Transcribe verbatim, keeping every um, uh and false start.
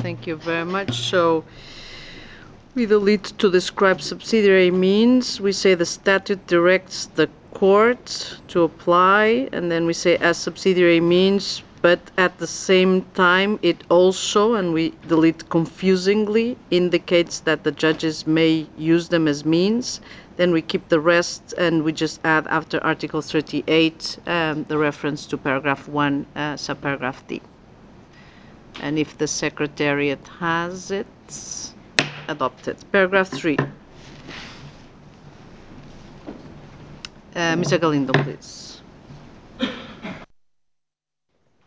Thank you very much. So we delete to describe subsidiary means. We say the statute directs the court to apply, and then we say as subsidiary means, but at the same time it also, and we delete confusingly, indicates that the judges may use them as means. Then we keep the rest and we just add after Article thirty-eight um, the reference to paragraph one, uh, subparagraph D. And if the Secretariat has it, adopted. Paragraph three. Uh, Mister Galindo, please.